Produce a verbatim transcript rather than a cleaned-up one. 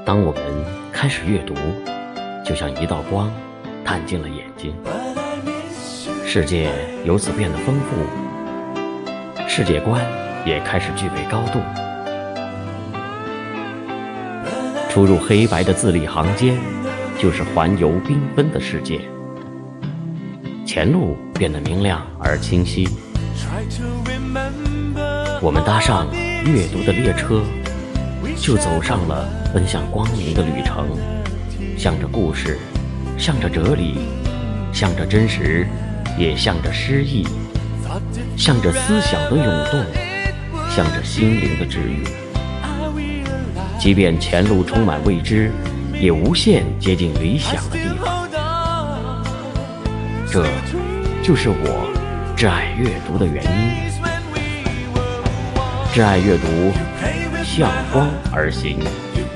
当我们开始阅读，就像一道光探进了眼睛，世界由此变得丰富，世界观也开始具备高度。出入黑白的字里行间，就是环游缤纷的世界。前路变得明亮而清晰，我们搭上阅读的列车，就走上了奔向光明的旅程，向着故事，向着哲理，向着真实，也向着诗意，向着思想的涌动，向着心灵的治愈。即便前路充满未知，也无限接近理想的地方。这就是我挚爱阅读的原因。挚爱阅读，向光而行。